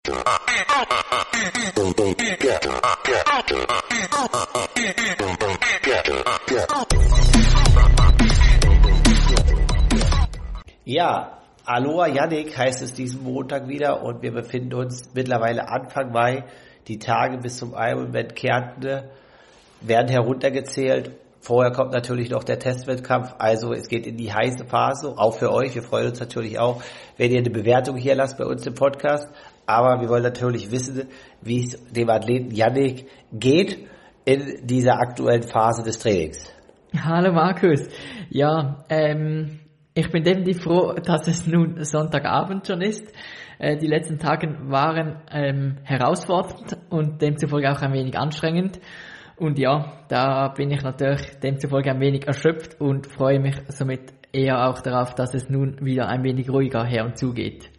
Ja, Aloha Yannick heißt es diesen Montag wieder und wir befinden uns mittlerweile Anfang Mai. Die Tage bis zum Ironman Kärnten werden heruntergezählt. Vorher kommt natürlich noch der Testwettkampf, also es geht in die heiße Phase, auch für euch. Wir freuen uns natürlich auch, wenn ihr eine Bewertung hier lasst bei uns im Podcast. Aber wir wollen natürlich wissen, wie es dem Athleten Yannick geht in dieser aktuellen Phase des Trainings. Hallo Markus. Ja, ich bin definitiv froh, dass es nun Sonntagabend schon ist. Die letzten Tage waren herausfordernd und demzufolge auch ein wenig anstrengend. Und ja, da bin ich natürlich demzufolge ein wenig erschöpft und freue mich somit eher auch darauf, dass es nun wieder ein wenig ruhiger her und zugeht.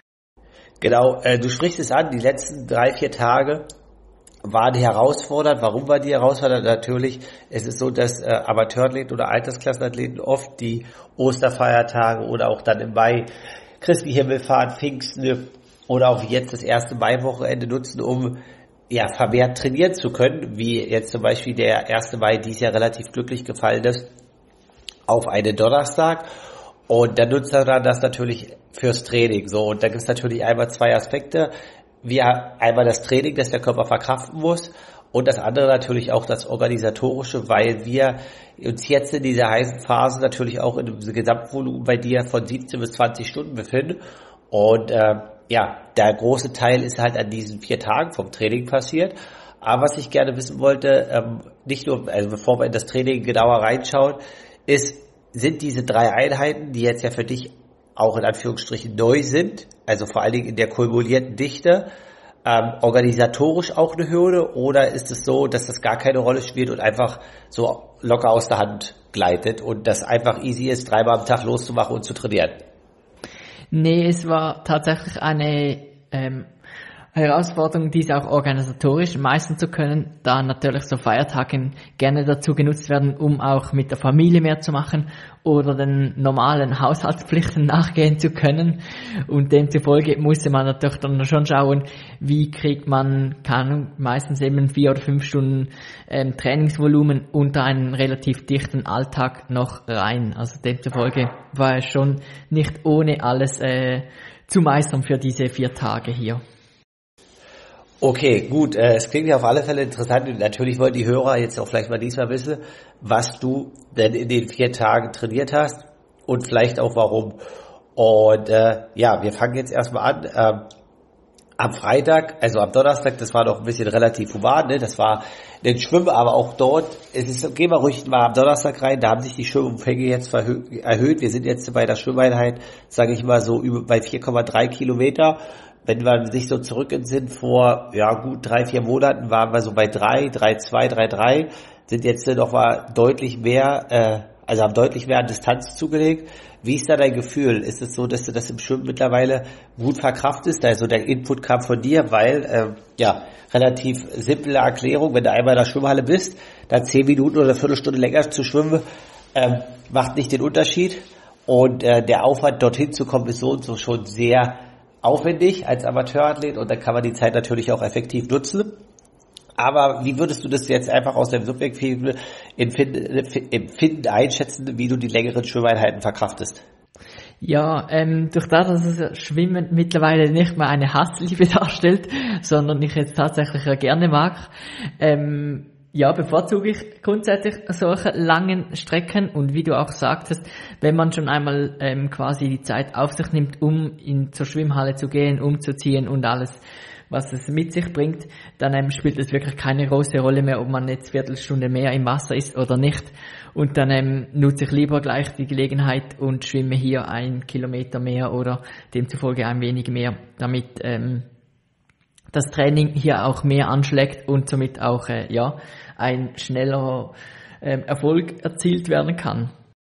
Genau, du sprichst es an, die letzten 3-4 Tage waren herausfordernd. Warum war die herausfordernd? Natürlich, es ist so, dass Amateurathleten oder Altersklassenathleten oft die Osterfeiertage oder auch dann im Mai Christi Himmelfahrt, Pfingsten oder auch jetzt das erste Maiwochenende nutzen, um vermehrt trainieren zu können, wie jetzt zum Beispiel der 1. Mai dieses Jahr relativ glücklich gefallen ist, auf einen Donnerstag. Und dann nutzt er dann das natürlich fürs Training. So, und da gibt es natürlich einmal 2 Aspekte. Einmal das Training, das der Körper verkraften muss, und das andere natürlich auch das Organisatorische, weil wir uns jetzt in dieser heißen Phase natürlich auch in einem Gesamtvolumen bei dir von 17 bis 20 Stunden befinden. Und der große Teil ist halt an diesen 4 Tagen vom Training passiert. Aber was ich gerne wissen wollte, nicht nur, also bevor wir in das Training genauer reinschauen, sind diese 3 Einheiten, die jetzt ja für dich auch in Anführungsstrichen neu sind, also vor allen Dingen in der kumulierten Dichte, organisatorisch auch eine Hürde, oder ist es so, dass das gar keine Rolle spielt und einfach so locker aus der Hand gleitet und das einfach easy ist, 3-mal am Tag loszumachen und zu trainieren? Nee, es war tatsächlich eine Herausforderung, diese auch organisatorisch meistern zu können, da natürlich so Feiertage gerne dazu genutzt werden, um auch mit der Familie mehr zu machen oder den normalen Haushaltspflichten nachgehen zu können. Und demzufolge musste man natürlich dann schon schauen, wie kriegt man, meistens eben 4 oder 5 Stunden Trainingsvolumen unter einen relativ dichten Alltag noch rein. Also demzufolge war es schon nicht ohne alles zu meistern für diese 4 Tage hier. Okay, gut. Es klingt ja auf alle Fälle interessant. Und natürlich wollen die Hörer jetzt auch vielleicht mal diesmal wissen, was du denn in den 4 Tagen trainiert hast und vielleicht auch warum. Und wir fangen jetzt erstmal an. Am Freitag, also am Donnerstag, das war noch ein bisschen relativ human, ne? Das war ein Schwimmen, aber auch dort, gehen wir ruhig mal am Donnerstag rein, da haben sich die Schwimmumfänge jetzt erhöht. Wir sind jetzt bei der Schwimmeinheit, sage ich mal so, bei 4,3 Kilometer. Wenn man sich so zurück entsinnen, vor gut 3-4 Monaten waren wir so bei 3,2, 3,3, sind jetzt noch mal deutlich mehr, haben deutlich mehr an Distanz zugelegt. Wie ist da dein Gefühl? Ist es so, dass du das im Schwimmen mittlerweile gut verkraftest? Also der Input kam von dir, weil, relativ simple Erklärung, wenn du einmal in der Schwimmhalle bist, dann 10 Minuten oder eine Viertelstunde länger zu schwimmen, macht nicht den Unterschied. Und der Aufwand, dorthin zu kommen, ist so und so schon sehr aufwendig als Amateurathlet, und dann kann man die Zeit natürlich auch effektiv nutzen. Aber wie würdest du das jetzt einfach aus deinem subjektiven Empfinden einschätzen, wie du die längeren Schwimmeinheiten verkraftest? Ja, durch das, dass das Schwimmen mittlerweile nicht mehr eine Hassliebe darstellt, sondern ich jetzt tatsächlich gerne mag, bevorzuge ich grundsätzlich solche langen Strecken, und wie du auch sagtest, wenn man schon einmal quasi die Zeit auf sich nimmt, um zur Schwimmhalle zu gehen, umzuziehen und alles, was es mit sich bringt, dann spielt es wirklich keine große Rolle mehr, ob man jetzt Viertelstunde mehr im Wasser ist oder nicht. Und dann nutze ich lieber gleich die Gelegenheit und schwimme hier 1 Kilometer mehr oder demzufolge ein wenig mehr, damit das Training hier auch mehr anschlägt und somit auch ein schneller Erfolg erzielt werden kann.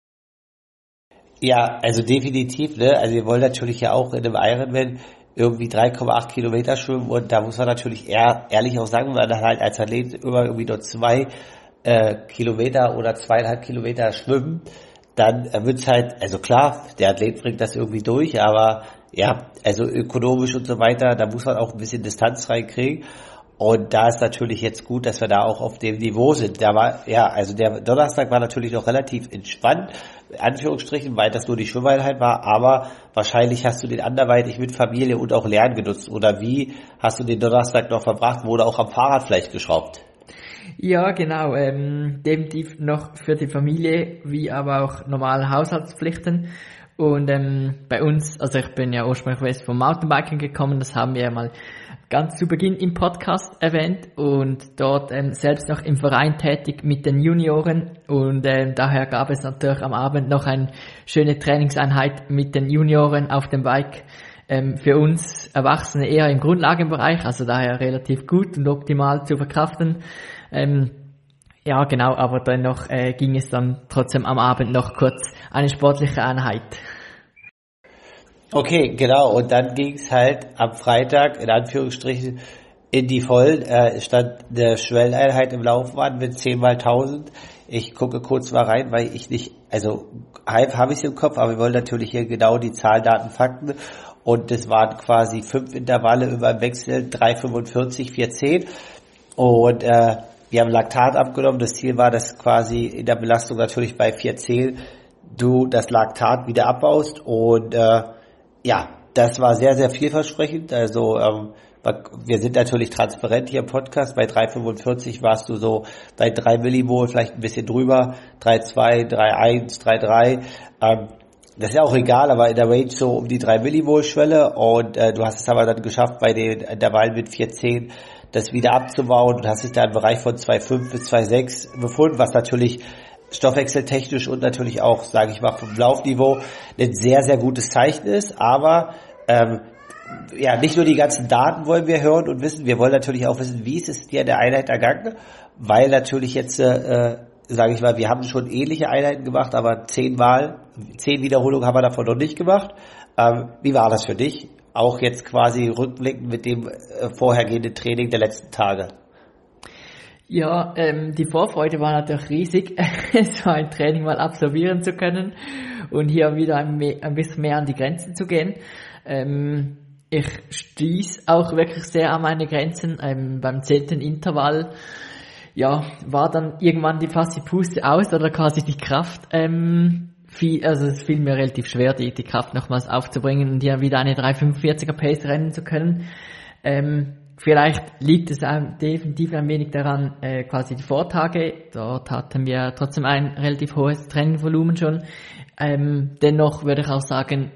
Ja, also definitiv, ne? Also wir wollen natürlich ja auch in einem Ironman irgendwie 3,8 Kilometer schwimmen, und da muss man natürlich ehrlich auch sagen, wenn man dann halt als Athlet immer irgendwie nur 2 Kilometer oder 2,5 Kilometer schwimmen, dann wird's halt, also klar, der Athlet bringt das irgendwie durch, aber ja, also ökonomisch und so weiter, da muss man auch ein bisschen Distanz reinkriegen. Und da ist natürlich jetzt gut, dass wir da auch auf dem Niveau sind. Da war, ja, also der Donnerstag war natürlich noch relativ entspannt, in Anführungsstrichen, weil das nur die Schwimmeinheit war, aber wahrscheinlich hast du den anderweitig mit Familie und auch Lernen genutzt. Oder wie hast du den Donnerstag noch verbracht? Wurde auch am Fahrrad vielleicht geschraubt? Ja, genau, definitiv noch für die Familie, wie aber auch normale Haushaltspflichten. Und bei uns, also ich bin ja ursprünglich vom Mountainbiking gekommen, das haben wir ja mal ganz zu Beginn im Podcast erwähnt und dort selbst noch im Verein tätig mit den Junioren und daher gab es natürlich am Abend noch eine schöne Trainingseinheit mit den Junioren auf dem Bike. Für uns Erwachsene eher im Grundlagenbereich, also daher relativ gut und optimal zu verkraften. Ja, genau, aber dennoch ging es dann trotzdem am Abend noch kurz eine sportliche Einheit. Okay, genau. Und dann ging es halt am Freitag, in Anführungsstrichen, in die Vollen. Stand eine Schwelleneinheit im Laufband mit 10 mal 1000. Ich gucke kurz mal rein, weil ich nicht, also halb habe ich es im Kopf, aber wir wollen natürlich hier genau die Zahlen, Daten, Fakten. Und das waren quasi 5 Intervalle über im Wechsel, 3,45, 4,10. Und wir haben Laktat abgenommen. Das Ziel war, dass quasi in der Belastung natürlich bei 4,10 du das Laktat wieder abbaust. Und ja, das war sehr, sehr vielversprechend. Also wir sind natürlich transparent hier im Podcast. Bei 3,45 warst du so bei 3 Millimol, vielleicht ein bisschen drüber. 3,2, 3,1, 3,3. Das ist ja auch egal, aber in der Range so um die 3 Millimol-Schwelle. Und du hast es aber dann geschafft, bei den Intervallen mit 4,10 das wieder abzubauen und hast dich da im Bereich von 2,5 bis 2,6 befunden, was natürlich stoffwechseltechnisch und natürlich auch, sage ich mal, vom Laufniveau ein sehr, sehr gutes Zeichen ist. Aber ja, nicht nur die ganzen Daten wollen wir hören und wissen, wir wollen natürlich auch wissen, wie ist es dir in der Einheit ergangen, weil natürlich jetzt, sage ich mal, wir haben schon ähnliche Einheiten gemacht, aber 10 Wiederholungen haben wir davon noch nicht gemacht. Wie war das für dich? Auch jetzt quasi rückblickend mit dem vorhergehenden Training der letzten Tage. Ja, die Vorfreude war natürlich riesig, so ein Training mal absolvieren zu können und hier wieder ein bisschen mehr an die Grenzen zu gehen. Ich stieß auch wirklich sehr an meine Grenzen. Beim 10. Intervall, ja, war dann irgendwann fast die Puste aus oder quasi die Kraft. Also es fiel mir relativ schwer, die Kraft nochmals aufzubringen und hier wieder eine 3,45er Pace rennen zu können. Vielleicht liegt es definitiv ein wenig daran, quasi die Vortage. Dort hatten wir trotzdem ein relativ hohes Trainingvolumen schon. Dennoch würde ich auch sagen,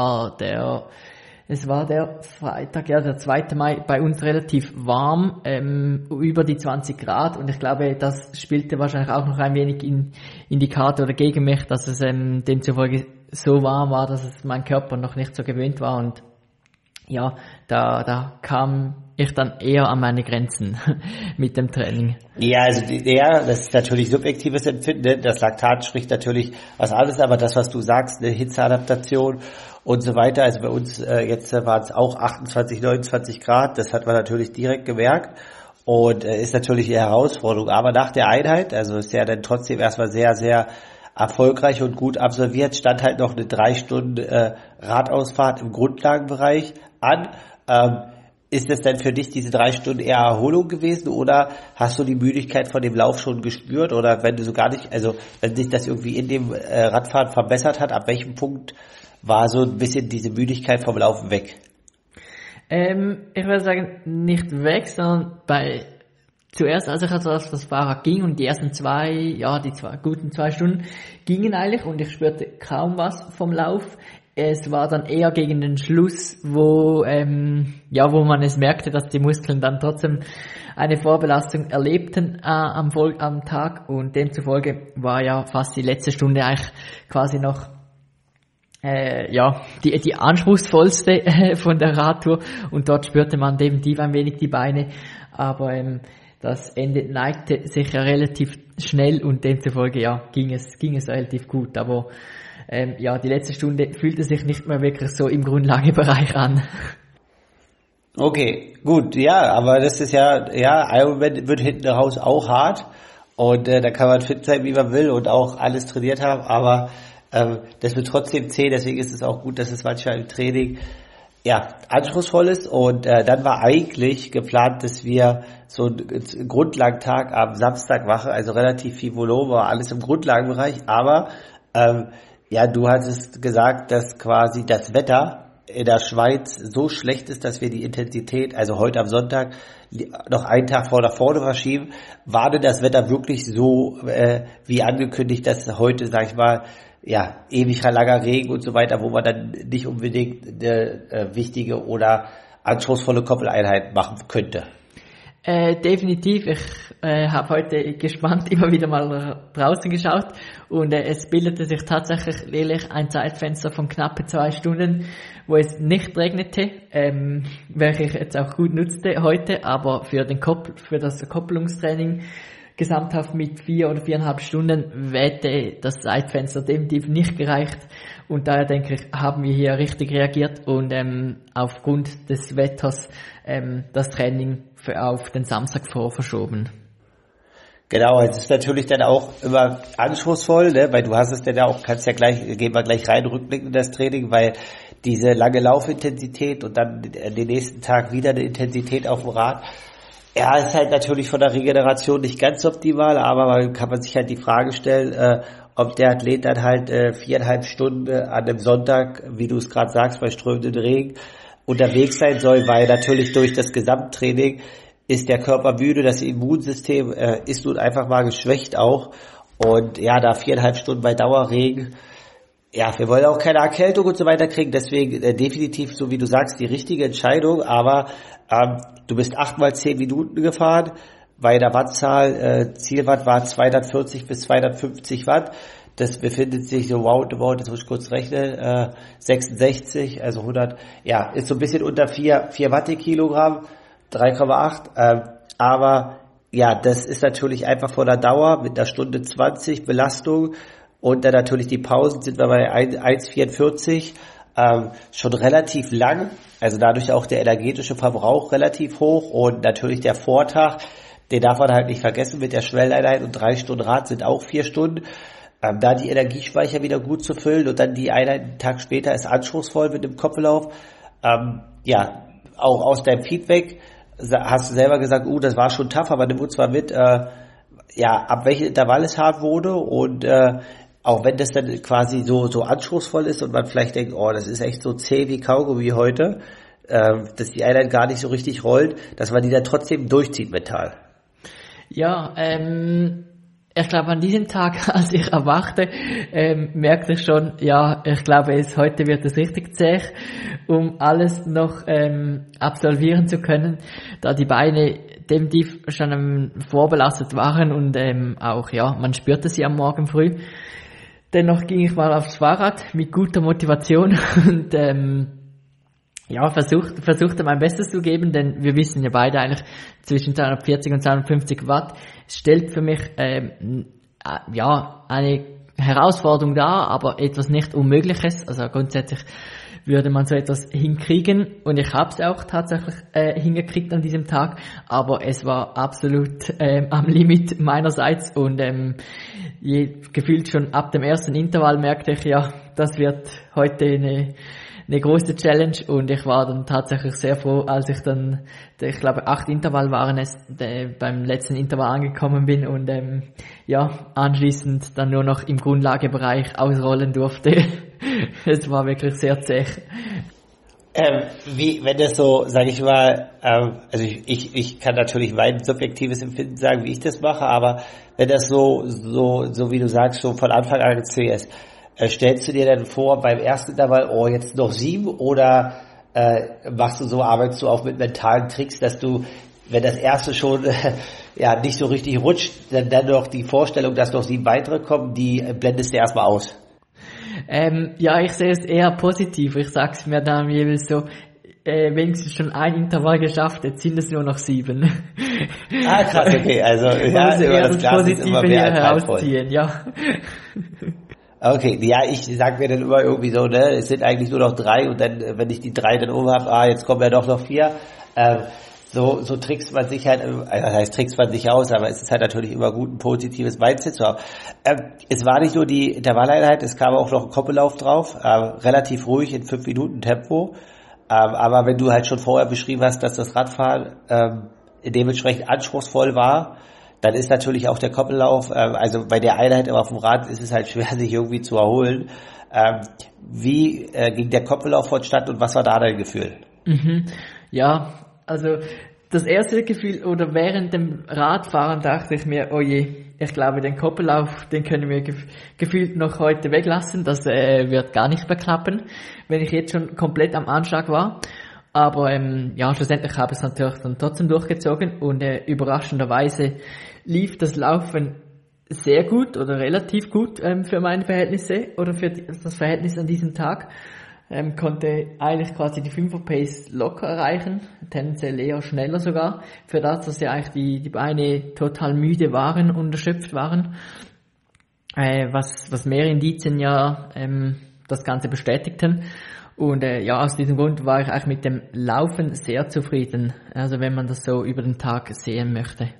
es war der Freitag, ja, der 2. Mai bei uns relativ warm, über die 20 Grad und ich glaube, das spielte wahrscheinlich auch noch ein wenig in die Karte oder gegen mich, dass es demzufolge so warm war, dass es mein Körper noch nicht so gewöhnt war und ja, da kam ich dann eher an meine Grenzen mit dem Training. Ja, also das ist natürlich subjektives Empfinden. Das Laktat spricht natürlich was anderes, aber das, was du sagst, eine Hitzeadaptation und so weiter. Also bei uns jetzt waren es auch 28, 29 Grad. Das hat man natürlich direkt gemerkt und ist natürlich eine Herausforderung. Aber nach der Einheit, also ist ja dann trotzdem erstmal sehr, sehr erfolgreich und gut absolviert, stand halt noch eine 3 Stunden Radausfahrt im Grundlagenbereich an. Ist es denn für dich diese 3 Stunden eher Erholung gewesen oder hast du die Müdigkeit von dem Lauf schon gespürt oder wenn du so gar nicht, also wenn sich das irgendwie in dem Radfahren verbessert hat, ab welchem Punkt war so ein bisschen diese Müdigkeit vom Laufen weg? Ich würde sagen, nicht weg, sondern zuerst, als ich also auf das Fahrrad ging und die ersten guten 2 Stunden gingen eigentlich und ich spürte kaum was vom Lauf. Es war dann eher gegen den Schluss, wo man es merkte, dass die Muskeln dann trotzdem eine Vorbelastung erlebten am Tag und demzufolge war ja fast die letzte Stunde eigentlich quasi noch die anspruchsvollste von der Radtour und dort spürte man definitiv ein wenig die Beine, aber das Ende neigte sich ja relativ schnell und demzufolge ging es relativ gut, aber die letzte Stunde fühlte sich nicht mehr wirklich so im Grundlagebereich an. Okay, gut, ja, aber das ist Ironman wird hinten raus auch hart und da kann man fit sein, wie man will und auch alles trainiert haben, aber Das wird trotzdem zählen, deswegen ist es auch gut, dass es manchmal im Training anspruchsvoll ist. Und dann war eigentlich geplant, dass wir so einen Grundlagentag am Samstag machen, also relativ viel Volumen, war alles im Grundlagenbereich, aber du hattest gesagt, dass quasi das Wetter in der Schweiz so schlecht ist, dass wir die Intensität, also heute am Sonntag, noch einen Tag vorne verschieben. War denn das Wetter wirklich so, wie angekündigt, dass heute, sag ich mal, ewig langer Regen und so weiter, wo man dann nicht unbedingt eine wichtige oder anspruchsvolle Koppeleinheit machen könnte? Definitiv. Ich habe heute gespannt immer wieder mal draußen geschaut und es bildete sich tatsächlich lediglich ein Zeitfenster von knappe 2 Stunden, wo es nicht regnete, welches ich jetzt auch gut nutzte heute, aber für das Koppelungstraining gesamthaft mit 4 oder 4,5 Stunden hätte das Zeitfenster definitiv nicht gereicht. Und daher denke ich, haben wir hier richtig reagiert und aufgrund des Wetters das Training auf den Samstag verschoben. Genau, es ist natürlich dann auch immer anspruchsvoll, ne? Weil du hast es dann auch, gehen wir gleich rein, rückblicken in das Training, weil diese lange Laufintensität und dann den nächsten Tag wieder eine Intensität auf dem Rad, ist halt natürlich von der Regeneration nicht ganz optimal, aber man kann sich halt die Frage stellen, ob der Athlet dann halt 4,5 Stunden an einem Sonntag, wie du es gerade sagst, bei strömendem Regen unterwegs sein soll, weil natürlich durch das Gesamttraining ist der Körper müde, das Immunsystem ist nun einfach mal geschwächt auch und da 4,5 Stunden bei Dauerregen, wir wollen auch keine Erkältung und so weiter kriegen, deswegen definitiv, so wie du sagst, die richtige Entscheidung, aber du bist 8 mal 10 Minuten gefahren, bei der Wattzahl, Zielwatt war 240 bis 250 Watt, das befindet sich so roundabout, jetzt muss ich kurz rechnen, 66, also 100, ist so ein bisschen unter 4 Watt die Kilogramm, 3,8, aber das ist natürlich einfach von der Dauer mit einer Stunde 20 Belastung und dann natürlich die Pausen sind wir bei 1,44, schon relativ lang, also dadurch auch der energetische Verbrauch relativ hoch und natürlich der Vortag, den darf man halt nicht vergessen mit der Schwelleinheit und 3 Stunden Rad sind auch 4 Stunden, da die Energiespeicher wieder gut zu füllen und dann die Einheit einen Tag später ist anspruchsvoll mit dem Kopflauf, auch aus deinem Feedback hast du selber gesagt, das war schon tough, aber nimm uns mal mit, ab welchem Intervall es hart wurde und auch wenn das dann quasi so anspruchsvoll ist und man vielleicht denkt, das ist echt so zäh wie Kaugummi heute, dass die Einheit gar nicht so richtig rollt, dass man die dann trotzdem durchzieht mental. Ich glaube, an diesem Tag, als ich erwachte, merkte ich schon, ich glaube, heute wird es richtig zäh, um alles noch absolvieren zu können, da die Beine definitiv schon vorbelastet waren und auch, man spürte sie am Morgen früh. Dennoch ging ich mal aufs Fahrrad mit guter Motivation und versuchte mein Bestes zu geben, denn wir wissen ja beide eigentlich, zwischen 240 und 250 Watt stellt für mich eine Herausforderung dar, aber etwas nicht Unmögliches. Also grundsätzlich würde man so etwas hinkriegen und ich habe es auch tatsächlich hingekriegt an diesem Tag, aber es war absolut am Limit meinerseits und gefühlt schon ab dem ersten Intervall merkte ich, das wird heute eine große Challenge und ich war dann tatsächlich sehr froh, als ich dann, ich glaube 8 Intervall waren es, beim letzten Intervall angekommen bin und anschließend dann nur noch im Grundlagebereich ausrollen durfte. Es war wirklich sehr zäh. Wenn das so, sage ich mal, also ich kann natürlich mein subjektives Empfinden sagen, wie ich das mache, aber wenn das so wie du sagst, schon von Anfang an zäh ist, stellst du dir dann vor, beim ersten Intervall, jetzt noch 7 oder arbeitest du auch mit mentalen Tricks, dass du, wenn das erste schon nicht so richtig rutscht, dann noch die Vorstellung, dass noch 7 weitere kommen, die blendest du erstmal aus? Ich sehe es eher positiv. Ich sag's mir dann jeweils so, wenigstens schon ein Intervall geschafft, jetzt sind es nur noch 7. Krass, okay, also eher das Positive hier herausziehen, Okay, ich sag mir dann immer irgendwie so, es sind eigentlich nur noch 3 und dann, wenn ich die 3 dann habe, jetzt kommen ja doch noch 4. so trickst man sich halt, das heißt trickst man sich aus, aber es ist halt natürlich immer gut, ein positives Mindset zu haben. Es war nicht nur die Intervalleinheit, es kam auch noch ein Koppellauf drauf, relativ ruhig in 5 Minuten Tempo, aber wenn du halt schon vorher beschrieben hast, dass das Radfahren dementsprechend anspruchsvoll war, dann ist natürlich auch der Koppellauf, also bei der Einheit auf dem Rad ist es halt schwer, sich irgendwie zu erholen. Wie ging der Koppellauf vonstatten und was war da dein Gefühl? Ja, also das erste Gefühl oder während dem Radfahren dachte ich mir, oh je, ich glaube, den Koppellauf, den können wir gefühlt noch heute weglassen. Das wird gar nicht mehr klappen, wenn ich jetzt schon komplett am Anschlag war. Aber ja, schlussendlich habe ich es natürlich dann trotzdem durchgezogen und überraschenderweise lief das Laufen sehr gut oder relativ gut für meine Verhältnisse oder für das Verhältnis an diesem Tag. Konnte eigentlich quasi die 5er Pace locker erreichen, tendenziell eher schneller sogar, für das, dass ja eigentlich die Beine total müde waren und erschöpft waren, was mehrere Indizien ja das Ganze bestätigten. Und ja, aus diesem Grund war ich eigentlich mit dem Laufen sehr zufrieden, also wenn man das so über den Tag sehen möchte.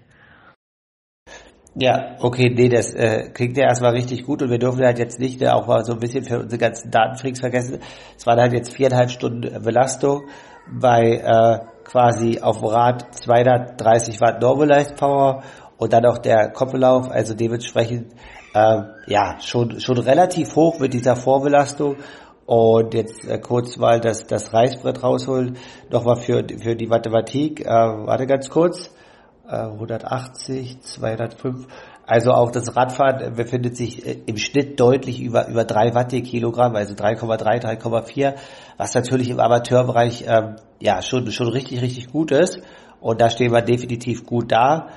Ja, okay, nee, das klingt ja erstmal richtig gut und wir dürfen halt jetzt nicht auch mal so ein bisschen für unsere ganzen Datenfreaks vergessen. Es waren halt jetzt 4,5 Stunden Belastung bei quasi auf dem Rad 230 Watt Normalized Power und dann auch der Koppellauf, also dementsprechend ja schon relativ hoch mit dieser Vorbelastung. Und jetzt kurz mal das Reißbrett rausholen, nochmal für die Mathematik, warte ganz kurz. 180, 205. Also auch das Radfahren befindet sich im Schnitt deutlich über 3 Watt je Kilogramm, also 3,3, 3,4, was natürlich im Amateurbereich ja schon richtig, richtig gut ist. Und da stehen wir definitiv gut da.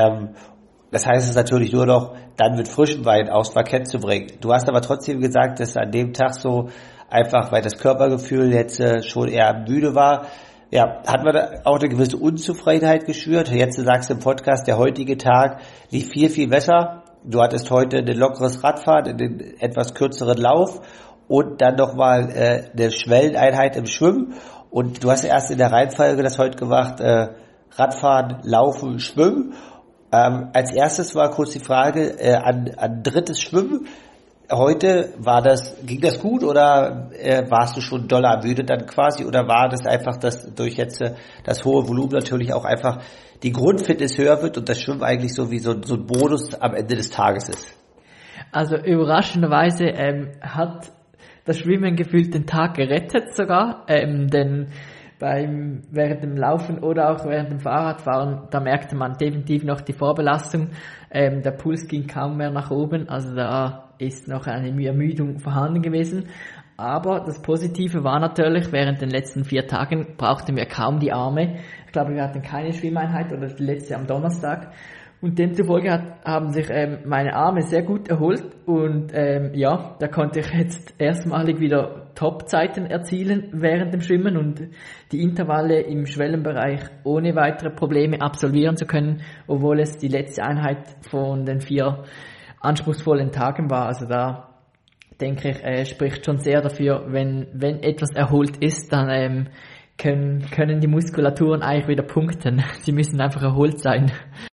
Das heißt es ist natürlich nur noch, dann mit frischem Wein aufs Parkett zu bringen. Du hast aber trotzdem gesagt, dass an dem Tag so einfach, weil das Körpergefühl jetzt schon eher müde war, ja, hat man da auch eine gewisse Unzufriedenheit geschürt. Jetzt sagst du im Podcast, der heutige Tag lief viel, viel besser. Du hattest heute ein lockeres Radfahren, einen etwas kürzeren Lauf und dann nochmal eine Schwelleneinheit im Schwimmen. Und du hast erst in der Reihenfolge das heute gemacht, Radfahren, Laufen, Schwimmen. Als erstes war kurz die Frage an drittes Schwimmen. Heute ging das gut oder warst du schon doll müde dann quasi oder war das einfach, dass durch jetzt das hohe Volumen natürlich auch einfach die Grundfitness höher wird und das Schwimmen eigentlich so wie so ein Bonus am Ende des Tages ist? Also überraschenderweise hat das Schwimmen gefühlt den Tag gerettet sogar, denn während dem Laufen oder auch während dem Fahrradfahren, da merkte man definitiv noch die Vorbelastung. Der Puls ging kaum mehr nach oben, also da ist noch eine Ermüdung vorhanden gewesen. Aber das Positive war natürlich, während den letzten 4 Tagen brauchten wir kaum die Arme. Ich glaube, wir hatten keine Schwimmeinheit oder die letzte am Donnerstag. Und demzufolge haben sich meine Arme sehr gut erholt und ja, da konnte ich jetzt erstmalig wieder Top-Zeiten erzielen während dem Schwimmen und die Intervalle im Schwellenbereich ohne weitere Probleme absolvieren zu können, obwohl es die letzte Einheit von den 4 anspruchsvollen Tagen war. Also da denke ich, spricht schon sehr dafür, wenn etwas erholt ist, dann können die Muskulaturen eigentlich wieder punkten. Sie müssen einfach erholt sein.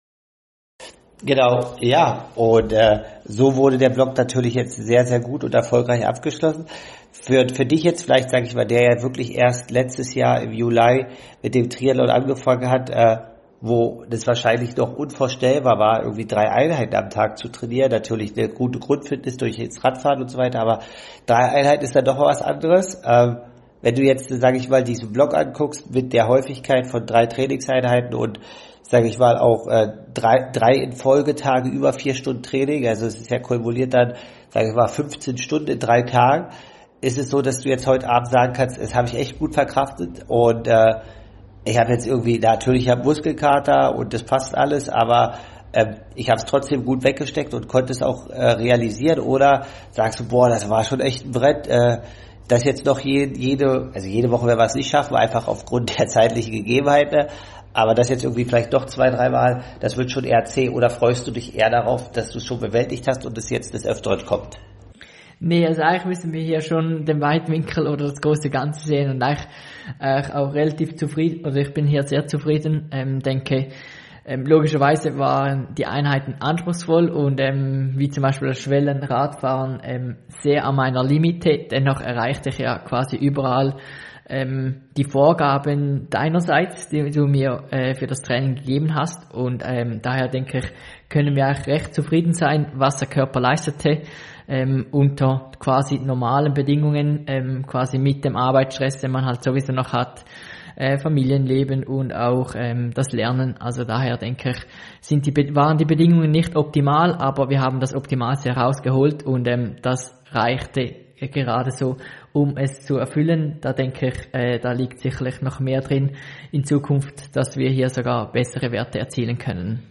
Genau, ja. Und so wurde der Block natürlich jetzt sehr, sehr gut und erfolgreich abgeschlossen. Für dich jetzt vielleicht, sage ich mal, der ja wirklich erst letztes Jahr im Juli mit dem Triathlon angefangen hat, wo das wahrscheinlich noch unvorstellbar war, irgendwie 3 Einheiten am Tag zu trainieren. Natürlich eine gute Grundfitness durch das Radfahren und so weiter, aber 3 Einheiten ist dann doch was anderes. Wenn du jetzt, sage ich mal, diesen Block anguckst mit der Häufigkeit von 3 Trainingseinheiten und sage ich mal auch 3 in Folgetage über 4 Stunden Training, also es ist ja kumuliert dann, sage ich mal, 15 Stunden in 3 Tagen, ist es so, dass du jetzt heute Abend sagen kannst, das habe ich echt gut verkraftet und ich habe jetzt irgendwie, natürlich habe Muskelkater und das passt alles, aber ich habe es trotzdem gut weggesteckt und konnte es auch realisieren, oder sagst du, boah, das war schon echt ein Brett, das jetzt noch jede Woche werden wir es nicht schaffen, einfach aufgrund der zeitlichen Gegebenheiten, aber das jetzt irgendwie vielleicht doch 2, 3 Mal, das wird schon eher zäh, oder freust du dich eher darauf, dass du es schon bewältigt hast und es jetzt des Öfteren kommt? Nee, also eigentlich müssen wir hier schon den Weitwinkel oder das große Ganze sehen und eigentlich auch relativ zufrieden, oder ich bin hier sehr zufrieden, denke, logischerweise waren die Einheiten anspruchsvoll und wie zum Beispiel das Schwellenradfahren sehr an meiner Limite, dennoch erreichte ich ja quasi überall die Vorgaben deinerseits, die du mir für das Training gegeben hast und daher denke ich, können wir eigentlich recht zufrieden sein, was der Körper leistete unter quasi normalen Bedingungen, quasi mit dem Arbeitsstress, den man halt sowieso noch hat, Familienleben und auch das Lernen. Also daher denke ich, waren die Bedingungen nicht optimal, aber wir haben das Optimalste herausgeholt und das reichte gerade so, um es zu erfüllen. Da denke ich, da liegt sicherlich noch mehr drin in Zukunft, dass wir hier sogar bessere Werte erzielen können.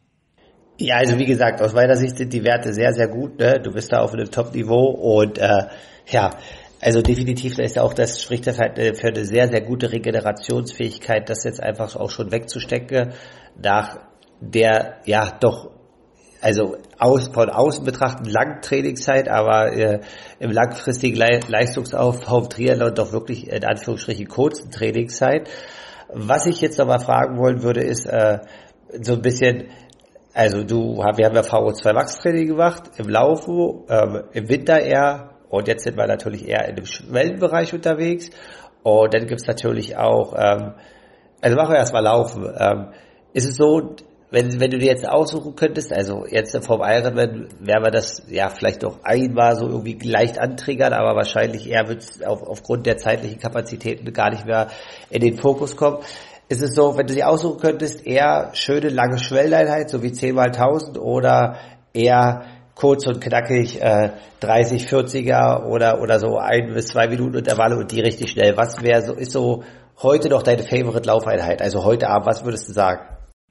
Ja, also wie gesagt, aus meiner Sicht sind die Werte sehr, sehr gut. Ne? Du bist da auf einem Top-Niveau und ja, also definitiv, da ist ja auch das, spricht das halt für eine sehr, sehr gute Regenerationsfähigkeit, das jetzt einfach auch schon wegzustecken nach der, ja, doch, also von außen betrachtend langen Trainingszeit, aber im langfristigen Leistungsaufbau im Triathlon doch wirklich in Anführungsstrichen kurzen Trainingszeit. Was ich jetzt nochmal fragen wollen würde, ist so ein bisschen, also wir haben ja VO2 Max Training gemacht, im Laufen, im Winter eher, und jetzt sind wir natürlich eher in dem Schwellenbereich unterwegs. Und dann gibt's natürlich auch, also machen wir erstmal Laufen. Ist es so, wenn du dir jetzt aussuchen könntest, also jetzt vom Ironman werden wir das ja vielleicht noch einmal so irgendwie leicht antriggern, aber wahrscheinlich eher wird es aufgrund der zeitlichen Kapazitäten gar nicht mehr in den Fokus kommen. Ist es so, wenn du dir aussuchen könntest, eher schöne lange Schwelleneinheit, so wie 10x1000 oder eher kurz und knackig 30, 40er oder so 1 bis 2 Minuten Intervalle und die richtig schnell. Was wäre so, ist so heute noch deine Favorite Laufeinheit? Also heute Abend, was würdest du sagen?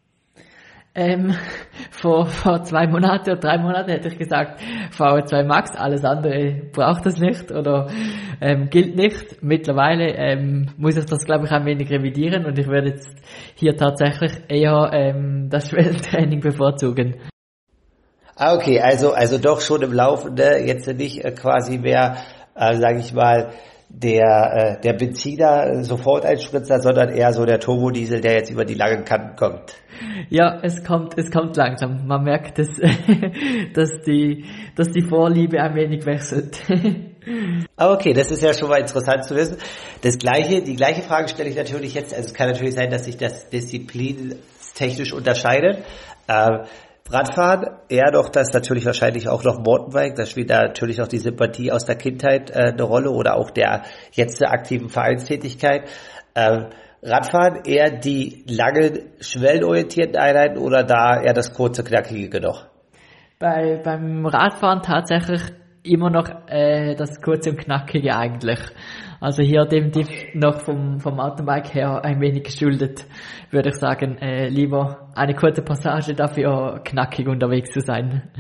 Vor 2 Monaten oder 3 Monaten hätte ich gesagt VO2 Max, alles andere braucht es nicht oder gilt nicht. Mittlerweile muss ich das, glaube ich, ein wenig revidieren und ich werde jetzt hier tatsächlich eher das Schwellentraining bevorzugen. Ah, okay, also doch schon im Laufen, ne? Jetzt nicht quasi mehr, sage ich mal, der Benziner Sofort-Einspritzer, sondern eher so der Turbodiesel, der jetzt über die langen Kanten kommt. Ja, es kommt langsam. Man merkt, dass die Vorliebe ein wenig wechselt. Ah, okay, das ist ja schon mal interessant zu wissen. Die gleiche Frage stelle ich natürlich jetzt, also es kann natürlich sein, dass sich das disziplinstechnisch unterscheidet. Radfahren, eher doch das natürlich wahrscheinlich auch noch Mountainbike, da spielt da natürlich auch die Sympathie aus der Kindheit eine Rolle oder auch der jetzt der aktiven Vereinstätigkeit. Radfahren eher die lange, schwellenorientierten Einheiten oder da eher das kurze, knackige noch? Beim Radfahren tatsächlich immer noch das kurze und knackige eigentlich. Also hier definitiv noch vom Mountainbike her ein wenig geschuldet, würde ich sagen. Lieber eine kurze Passage, dafür knackig unterwegs zu sein.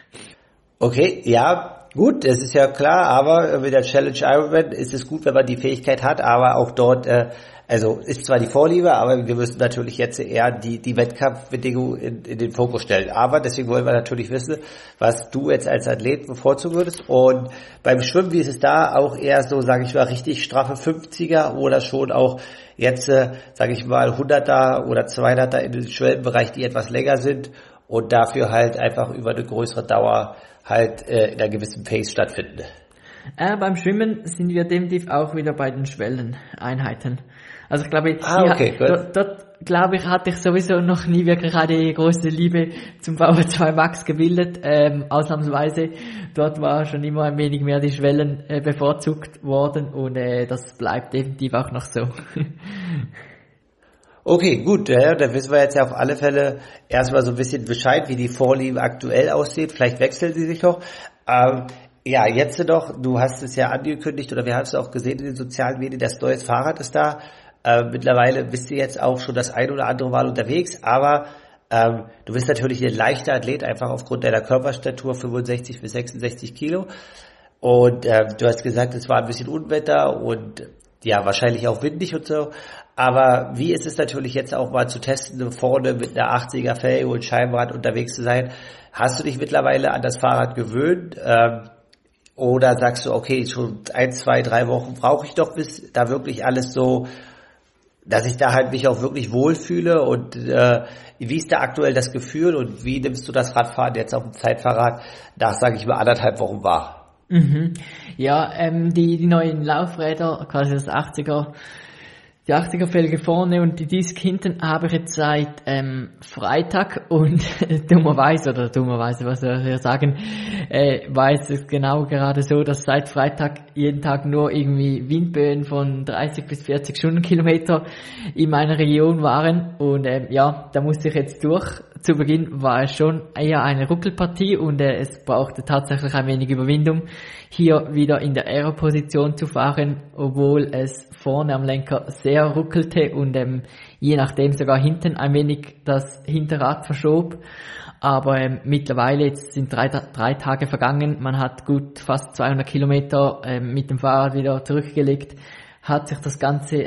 Okay, ja, gut, das ist ja klar, aber mit der Challenge Ironman ist es gut, wenn man die Fähigkeit hat, aber auch dort, also ist zwar die Vorliebe, aber wir müssen natürlich jetzt eher die Wettkampfbedingungen in den Fokus stellen. Aber deswegen wollen wir natürlich wissen, was du jetzt als Athlet bevorzugen würdest. Und beim Schwimmen, wie ist es da? Auch eher so, sage ich mal, richtig straffe 50er oder schon auch jetzt, sage ich mal, 100er oder 200er in den Schwellenbereich, die etwas länger sind und dafür halt einfach über eine größere Dauer halt in einer gewissen Pace stattfinden. Beim Schwimmen sind wir definitiv auch wieder bei den Schwelleneinheiten. Also ich glaube, dort glaube ich, hatte ich sowieso noch nie wirklich eine große Liebe zum VO2 Max gebildet, ausnahmsweise. Dort war schon immer ein wenig mehr die Schwellen bevorzugt worden und das bleibt definitiv auch noch so. Okay, gut, ja, dann wissen wir jetzt ja auf alle Fälle erstmal so ein bisschen Bescheid, wie die Vorliebe aktuell aussieht. Vielleicht wechseln sie sich noch. Ja, jetzt noch, du hast es ja angekündigt oder wir haben es auch gesehen in den sozialen Medien, das neue Fahrrad ist da. Mittlerweile bist du jetzt auch schon das ein oder andere Mal unterwegs, aber du bist natürlich ein leichter Athlet, einfach aufgrund deiner Körperstatur, 65 bis 66 Kilo. Und du hast gesagt, es war ein bisschen Unwetter und ja, wahrscheinlich auch windig und so. Aber wie ist es natürlich jetzt auch mal zu testen, vorne mit einer 80er Felge und Scheibenrad unterwegs zu sein? Hast du dich mittlerweile an das Fahrrad gewöhnt? Oder sagst du, okay, schon 1, 2, 3 Wochen brauche ich doch, bis da wirklich alles so, dass ich da halt mich auch wirklich wohlfühle und wie ist da aktuell das Gefühl und wie nimmst du das Radfahren jetzt auf dem Zeitfahrrad nach, sage ich mal, 1,5 Wochen wahr? Mhm. Ja, die neuen Laufräder, quasi die 80er Felge vorne und die Disk hinten habe ich jetzt seit Freitag und dummerweise, was soll ich sagen, war es genau gerade so, dass seit Freitag jeden Tag nur irgendwie Windböen von 30 bis 40 Stundenkilometer in meiner Region waren und da musste ich jetzt durch. Zu Beginn war es schon eher eine Ruckelpartie und es brauchte tatsächlich ein wenig Überwindung, hier wieder in der Aero-Position zu fahren, obwohl es vorne am Lenker sehr ruckelte und je nachdem sogar hinten ein wenig das Hinterrad verschob. Aber mittlerweile, jetzt sind 3 Tage vergangen, man hat gut fast 200 Kilometer mit dem Fahrrad wieder zurückgelegt, hat sich das Ganze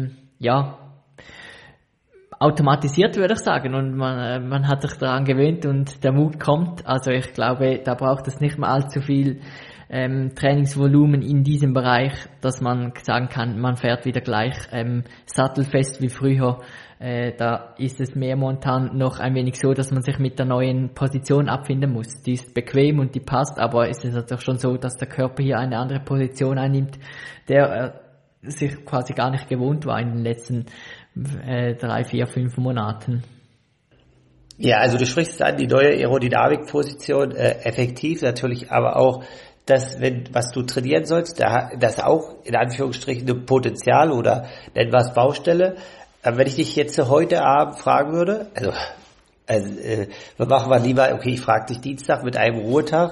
automatisiert, würde ich sagen, und man hat sich daran gewöhnt und der Mut kommt. Also ich glaube, da braucht es nicht mehr allzu viel Trainingsvolumen in diesem Bereich, dass man sagen kann, man fährt wieder gleich sattelfest wie früher. Da ist es mehr momentan noch ein wenig so, dass man sich mit der neuen Position abfinden muss. Die ist bequem und die passt, aber es ist natürlich schon so, dass der Körper hier eine andere Position einnimmt, der sich quasi gar nicht gewohnt war in den letzten 3, 4, 5 Monaten. Ja, also du sprichst es an, die neue Aerodynamikposition, effektiv natürlich, aber auch das, was du trainieren sollst, das auch in Anführungsstrichen ein Potenzial oder nennen wir es Baustelle. Wenn ich dich jetzt heute Abend fragen würde, wir machen mal lieber, okay, ich frage dich Dienstag mit einem Ruhetag,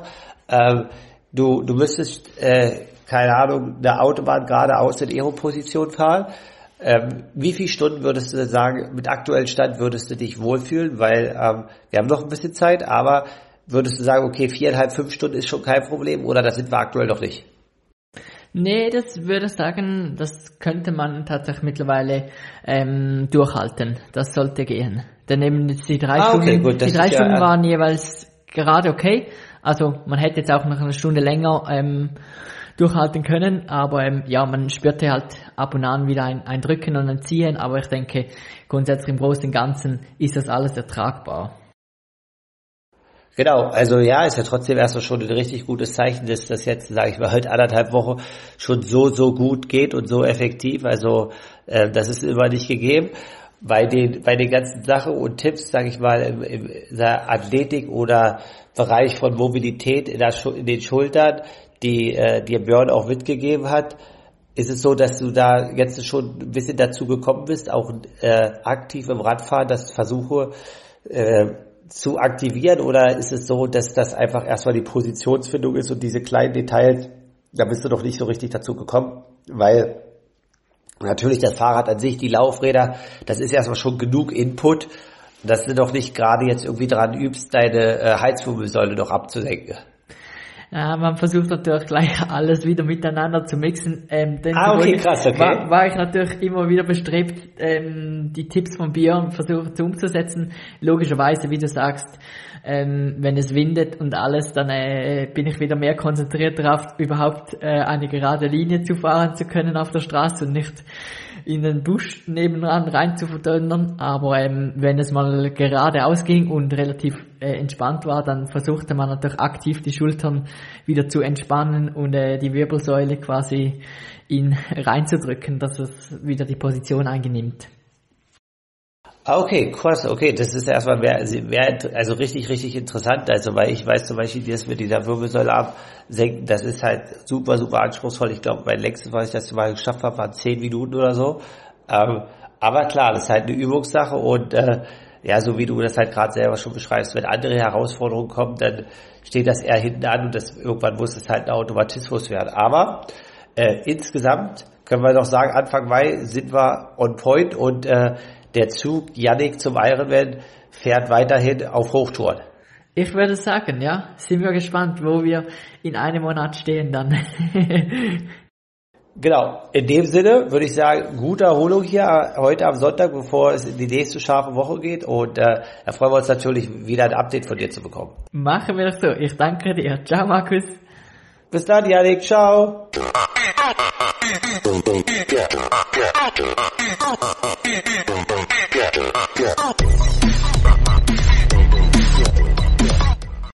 du müsstest, keine Ahnung, eine Autobahn geradeaus in Aero-Position fahren. Wie viele Stunden würdest du sagen, mit aktuellem Stand würdest du dich wohlfühlen? Weil wir haben noch ein bisschen Zeit, aber würdest du sagen, okay, 4,5, 5 Stunden ist schon kein Problem oder das sind wir aktuell noch nicht? Nee, das würde ich sagen, das könnte man tatsächlich mittlerweile durchhalten. Das sollte gehen. Dann eben die 3 Stunden, gut, die 3 Stunden waren jeweils gerade okay. Also man hätte jetzt auch noch eine Stunde länger durchhalten können, aber man spürte halt ab und an wieder ein Drücken und ein Ziehen, aber ich denke, grundsätzlich im Großen und Ganzen ist das alles ertragbar. Genau, also ja, ist ja trotzdem erstmal schon ein richtig gutes Zeichen, dass das jetzt, sage ich mal, heute 1,5 Wochen schon so gut geht und so effektiv, also das ist immer nicht gegeben. Bei den ganzen Sachen und Tipps, sage ich mal, in der Athletik oder Bereich von Mobilität in den Schultern, die dir Björn auch mitgegeben hat, ist es so, dass du da jetzt schon ein bisschen dazu gekommen bist, auch aktiv im Radfahren das versuche zu aktivieren, oder ist es so, dass das einfach erstmal die Positionsfindung ist und diese kleinen Details, da bist du doch nicht so richtig dazu gekommen, weil natürlich das Fahrrad an sich, die Laufräder, das ist erstmal schon genug Input, dass du doch nicht gerade jetzt irgendwie dran übst, deine Heizwirbelsäule noch abzusenken. Ja, man versucht natürlich gleich alles wieder miteinander zu mixen. Okay, krass, okay. War ich natürlich immer wieder bestrebt, die Tipps von Björn versuchen umzusetzen. Logischerweise, wie du sagst, wenn es windet und alles, dann bin ich wieder mehr konzentriert darauf, überhaupt eine gerade Linie zu fahren zu können auf der Straße und nicht in den Busch nebenan rein zu verdonnern. Aber wenn es mal geradeaus ging und relativ entspannt war, dann versuchte man natürlich aktiv die Schultern wieder zu entspannen und die Wirbelsäule quasi reinzudrücken, dass es wieder die Position einnimmt. Okay, krass, okay, das ist erstmal also richtig interessant, also weil ich weiß zum Beispiel, das mit dieser Wirbelsäule absenken, das ist halt super anspruchsvoll. Ich glaube, mein längstes, was ich das mal geschafft habe, waren 10 Minuten oder so. Aber klar, das ist halt eine Übungssache und so wie du das halt gerade selber schon beschreibst, wenn andere Herausforderungen kommen, dann steht das eher hinten an und irgendwann muss es halt ein Automatismus werden. Aber insgesamt können wir doch sagen, Anfang Mai sind wir on point und der Zug Yannick zum Ironman fährt weiterhin auf Hochtouren. Ich würde sagen, ja, sind wir gespannt, wo wir in einem Monat stehen dann. Genau, in dem Sinne würde ich sagen, gute Erholung hier heute am Sonntag, bevor es in die nächste scharfe Woche geht und da freuen wir uns natürlich wieder ein Update von dir zu bekommen. Machen wir das so. Ich danke dir. Ciao, Markus. Bis dann, Yannick. Ciao. Yeah.